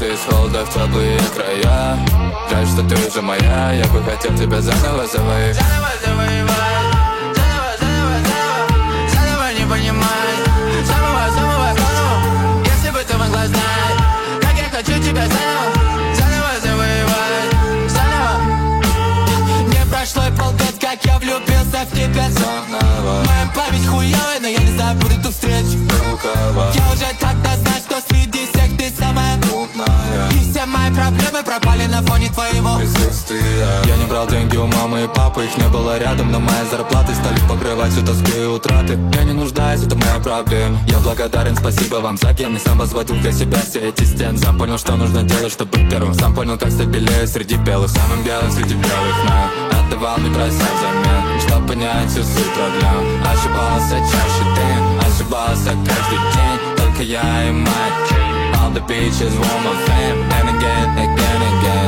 из холода в теплые края. Жаль, что ты уже моя, я бы хотел тебя заново завоевать. Заново завоевать, заново не понимай. Заново, если бы ты могла знать, как я хочу тебя заново завоевать. Заново. Не прошло и полгода, как я влюбился в тебя снова. Моя память хуёвая, но я не забуду ту встречу. Я уже тогда знаю, что среди всех ты самая умная. И все мои проблемы пропали на фоне твоего присутствия. Я не брал деньги у мамы и папы, их не было рядом, но мои зарплаты стали покрывать всю тоску и утраты. Я не нуждаюсь, это моя проблема. Я благодарен, спасибо вам за ген. И сам возводил для себя все эти стены. Сам понял, что нужно делать, чтобы быть первым. Сам понял, как стать белее среди белых. Самым белым среди белых, но отдавал мне просят взамен, чтобы понять всю суть проблем. Ошибался чаще ты, ошибался каждый день. Только я и мать. All the beaches want my fame. And again, again, again.